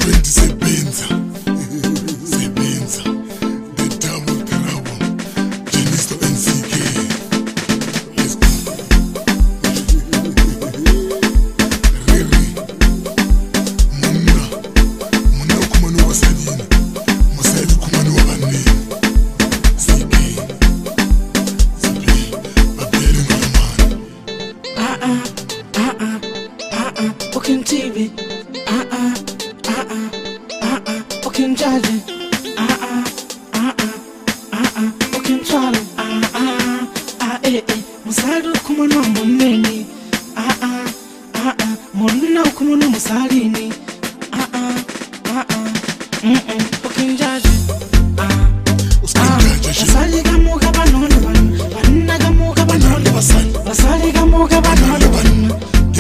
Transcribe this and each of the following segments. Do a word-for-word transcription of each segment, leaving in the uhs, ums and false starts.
Fucking T V, uh-uh, uh-uh, uh-uh, fucking judging, uh-uh, uh-uh, uh-uh, fucking Charlie, uh-uh, uh-uh, eh, eh, Musadu kumano muneni, uh-uh, uh-uh, Molina kumano musalini, uh-uh, uh-uh, mm-mm, fucking judging, uh-uh, Basali gamu gabanole ban, banna gamu gabanole basali, basali gamu gabanole ban.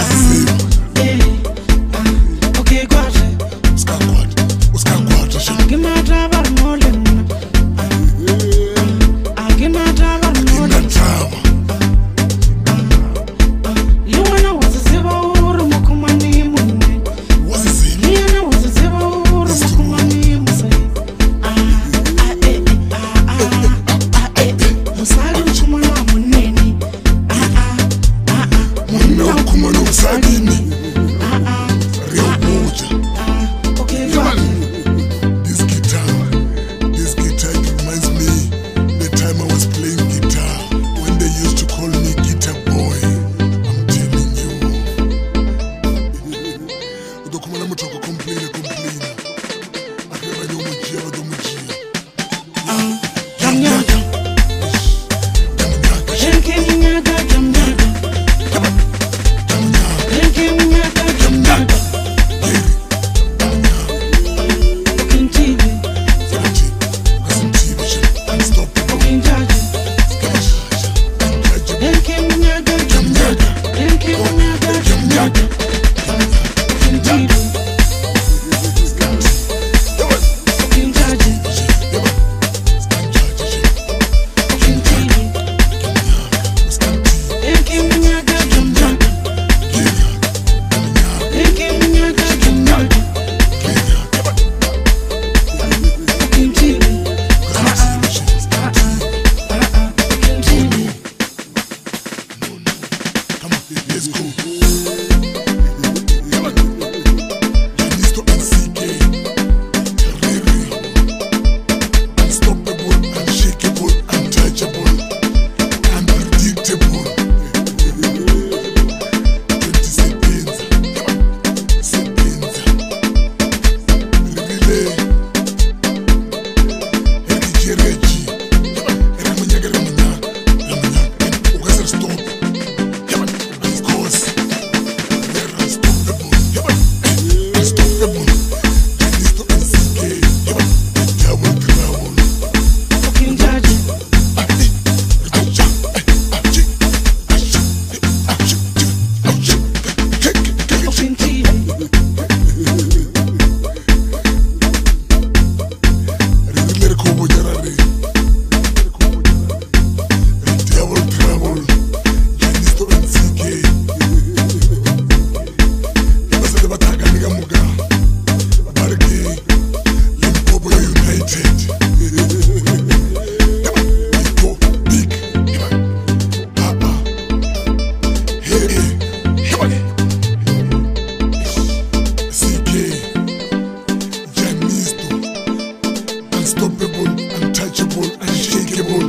Unstoppable, untouchable, unshakable,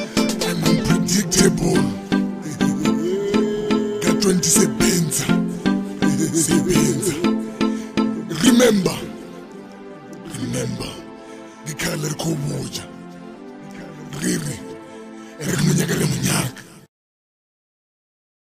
and unpredictable. Got twenty sebenza, sebenza. Remember, remember, ngikhala likhobuja. Riri, erikunyaka lemunyaka.